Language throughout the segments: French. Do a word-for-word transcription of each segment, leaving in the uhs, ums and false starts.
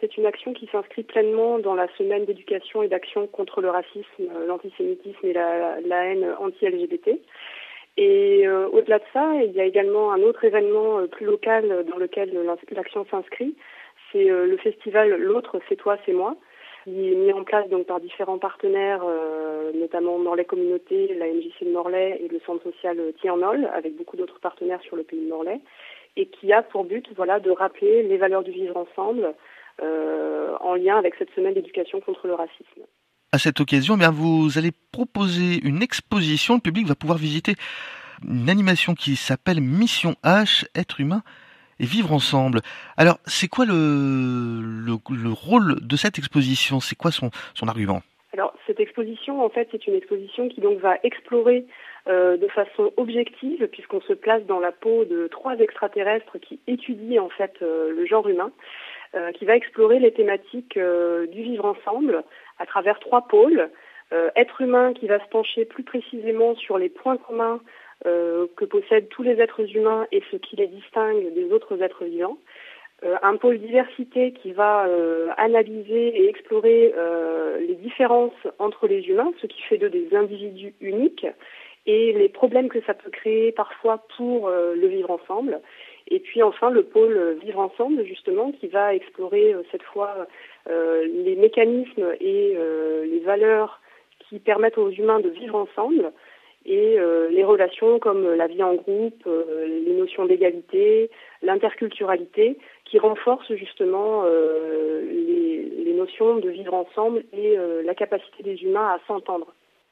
c'est une action qui s'inscrit pleinement dans la semaine d'éducation et d'action contre le racisme, l'antisémitisme et la, la haine anti-L G B T. Et euh, au-delà de ça, il y a également un autre événement euh, plus local dans lequel l'action s'inscrit. C'est euh, le festival L'autre, c'est toi, c'est moi, qui est mis en place donc par différents partenaires, euh, notamment Morlaix Communauté, la M J C de Morlaix et le centre social Tiernol, avec beaucoup d'autres partenaires sur le pays de Morlaix, et qui a pour but voilà, de rappeler les valeurs du vivre ensemble euh, en lien avec cette semaine d'éducation contre le racisme. À cette occasion, eh bien, vous allez proposer une exposition. Le public va pouvoir visiter une animation qui s'appelle Mission H, être humain et vivre ensemble. Alors, c'est quoi le, le, le rôle de cette exposition? C'est quoi son, son argument? Alors, cette exposition, en fait, c'est une exposition qui donc va explorer euh, de façon objective, puisqu'on se place dans la peau de trois extraterrestres qui étudient en fait euh, le genre humain, euh, qui va explorer les thématiques euh, du vivre ensemble à travers trois pôles. Euh, être humain qui va se pencher plus précisément sur les points communs euh, que possèdent tous les êtres humains et ce qui les distingue des autres êtres vivants. Euh, un pôle diversité qui va euh, analyser et explorer euh, les différences entre les humains, ce qui fait d'eux des individus uniques, et les problèmes que ça peut créer parfois pour euh, le vivre ensemble. Et puis enfin le pôle vivre ensemble, justement, qui va explorer euh, cette fois euh, les mécanismes et euh, les valeurs qui permettent aux humains de vivre ensemble, et euh, les relations comme la vie en groupe, euh, les notions d'égalité, l'interculturalité, qui renforcent justement euh, les, les notions de vivre ensemble et euh, la capacité des humains à s'entendre.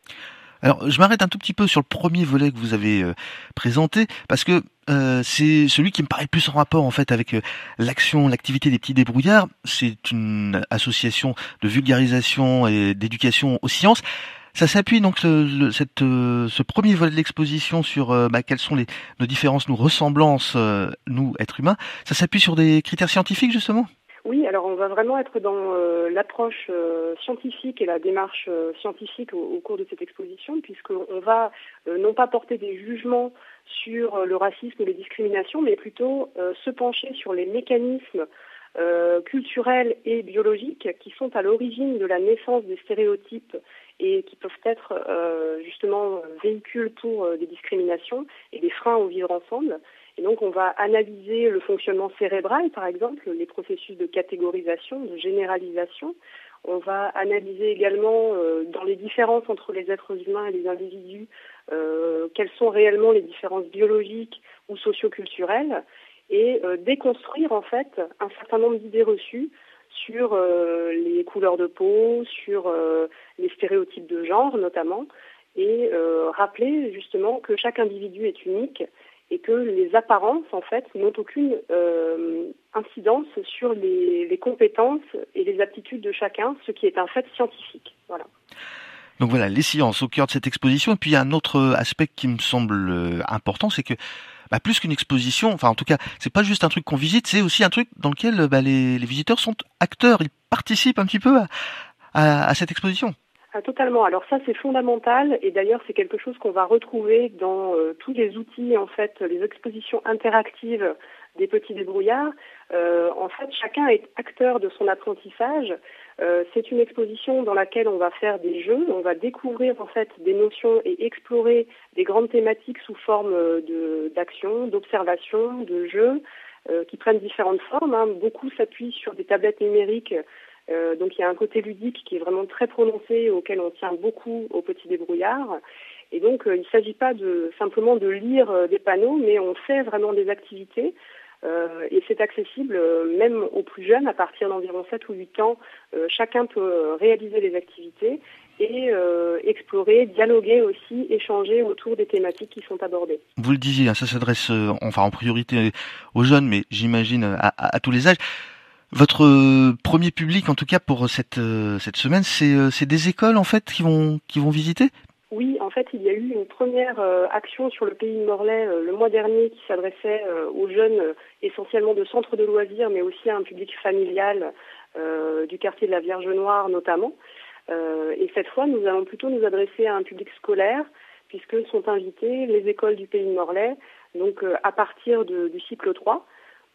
Alors, je m'arrête un tout petit peu sur le premier volet que vous avez euh, présenté, parce que euh, c'est celui qui me paraît plus en rapport en fait avec euh, l'action, l'activité des petits débrouillards. C'est une association de vulgarisation et d'éducation aux sciences. Ça s'appuie donc le, le, cette, euh, ce premier volet de l'exposition sur euh, bah, quelles sont les, nos différences, nos ressemblances, euh, nous, êtres humains. Ça s'appuie sur des critères scientifiques, justement? Oui, alors on va vraiment être dans euh, l'approche euh, scientifique et la démarche euh, scientifique au, au cours de cette exposition, puisqu'on va euh, non pas porter des jugements sur euh, le racisme ou les discriminations, mais plutôt euh, se pencher sur les mécanismes euh, culturels et biologiques qui sont à l'origine de la naissance des stéréotypes et qui peuvent être euh, justement véhicules pour euh, des discriminations et des freins au vivre ensemble. Et donc on va analyser le fonctionnement cérébral, par exemple, les processus de catégorisation, de généralisation. On va analyser également euh, dans les différences entre les êtres humains et les individus, euh, quelles sont réellement les différences biologiques ou socioculturelles, et euh, déconstruire en fait un certain nombre d'idées reçues sur euh, les couleurs de peau, sur euh, les stéréotypes de genre notamment, et euh, rappeler justement que chaque individu est unique et que les apparences, en fait, n'ont aucune euh, incidence sur les, les compétences et les aptitudes de chacun, ce qui est un fait scientifique. Voilà. Donc voilà, les sciences au cœur de cette exposition. Et puis il y a un autre aspect qui me semble important, c'est que bah, plus qu'une exposition, enfin en tout cas, c'est pas juste un truc qu'on visite, c'est aussi un truc dans lequel bah, les, les visiteurs sont acteurs, ils participent un petit peu à, à, à cette exposition. Ah, totalement. Alors ça, c'est fondamental, et d'ailleurs, c'est quelque chose qu'on va retrouver dans euh, tous les outils, en fait, les expositions interactives des petits débrouillards. Euh, en fait, chacun est acteur de son apprentissage. Euh, c'est une exposition dans laquelle on va faire des jeux, on va découvrir en fait des notions et explorer des grandes thématiques sous forme de d'action, d'observation, de jeux, euh, qui prennent différentes formes. Hein. Beaucoup s'appuient sur des tablettes numériques. Euh, donc il y a un côté ludique qui est vraiment très prononcé, auquel on tient beaucoup aux petits débrouillards. Et donc euh, il ne s'agit pas de simplement de lire euh, des panneaux, mais on fait vraiment des activités. Euh, et c'est accessible euh, même aux plus jeunes, à partir d'environ sept ou huit ans. Euh, chacun peut réaliser des activités et euh, explorer, dialoguer aussi, échanger autour des thématiques qui sont abordées. Vous le disiez, hein, ça s'adresse euh, enfin en priorité aux jeunes, mais j'imagine à, à, à tous les âges. Votre euh, premier public, en tout cas pour cette euh, cette semaine, c'est euh, c'est des écoles en fait qui vont qui vont visiter? Oui, en fait, il y a eu une première euh, action sur le pays de Morlaix euh, le mois dernier qui s'adressait euh, aux jeunes, euh, essentiellement de centres de loisirs, mais aussi à un public familial euh, du quartier de la Vierge Noire notamment. Euh, et cette fois, nous allons plutôt nous adresser à un public scolaire, puisque sont invitées les écoles du pays de Morlaix, donc euh, à partir de, du cycle trois.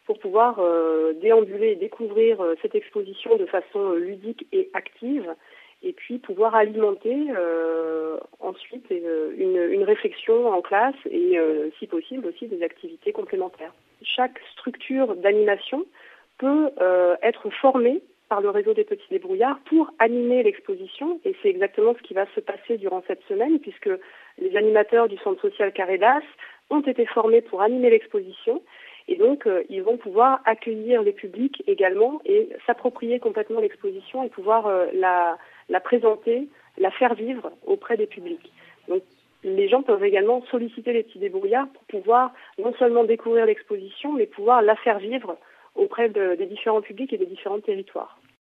pour pouvoir euh, déambuler et découvrir euh, cette exposition de façon euh, ludique et active, et puis pouvoir alimenter euh, ensuite euh, une, une réflexion en classe et, euh, si possible, aussi des activités complémentaires. Chaque structure d'animation peut euh, être formée par le réseau des petits débrouillards pour animer l'exposition, et c'est exactement ce qui va se passer durant cette semaine, puisque les animateurs du centre social Carré d'As ont été formés pour animer l'exposition, et donc euh, ils vont pouvoir accueillir les publics également et s'approprier complètement l'exposition et pouvoir euh, la, la présenter, la faire vivre auprès des publics. Donc les gens peuvent également solliciter les petits débrouillards pour pouvoir non seulement découvrir l'exposition, mais pouvoir la faire vivre auprès de, des différents publics et des différents territoires.